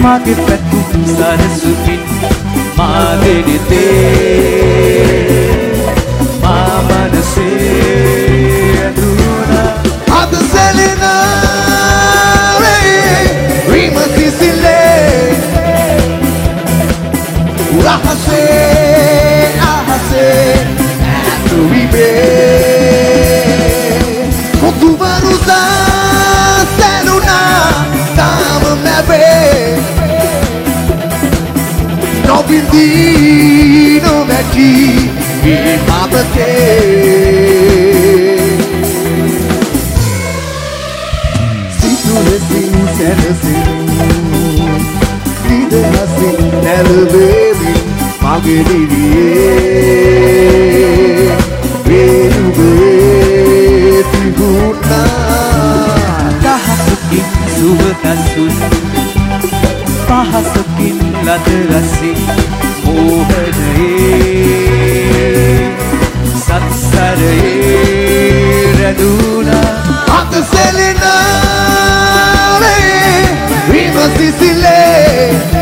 Mage පැතුම් සරසුමින් මාගේ නෙතේ මා මනසේ ඇඳුණා අද සෙලෙනාවේ රිම සිසිලේ රහසේ අහසේ ඇතුවිබේ කොතුවරුසා සැලුනා තාම මැබේ නොබින්දී නොමැකී ඒ මතකේ සිතුලසින් සැනසින් නිදහසින් නැලවේමින් මගේ දිවියේ වේනුවේ තිබුණා දහසකින් සුවදසුන් පහසකින් ලද රසින් මෝහනයේ සත්සරයේ රැඳුණා අත සෙලෙනාවේ රිම සිසිලේ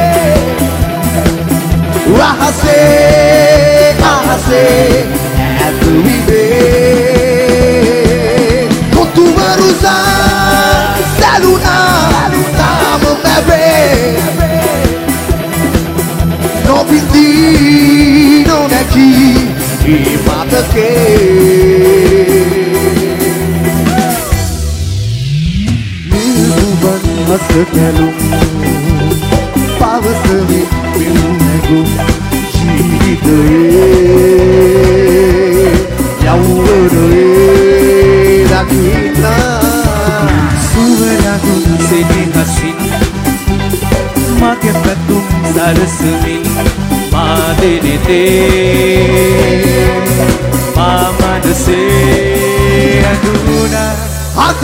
රහසේ අහසේ ඇතුවිබේ කොතුවරුසා සැලුනා තාම මැබේ නොබින්දී නොනැකී ඒ මතකේ නිල්මුවන් හස කැලුම් පවසමින් පිරුණැගුම් ජීවිතයේ යෞවනයේ දකින්නා සුවයගුන් සෙනෙහසින් මගේ පැතුම් සරසමින් මා දෙනෙතේ මා මනසේ ඇඳුණා අත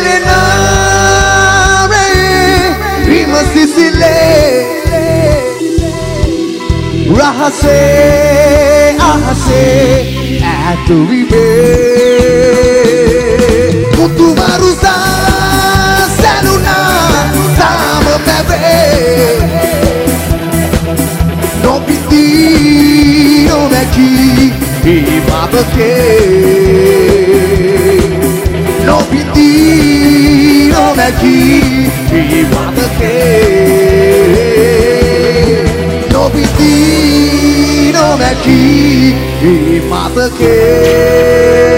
සෙලෙනාවේ රිම සිසිලේ රහසේ අහසේ ඇතුවිබේ කොතුවරුසා සැලුනා තාම මැබේ නොබින්දී නොමැකී ඒ මතකේ නොබින්දී නොමැකී ඒ මතකේ නොබින්දී නොමැකී ඒ මතකේ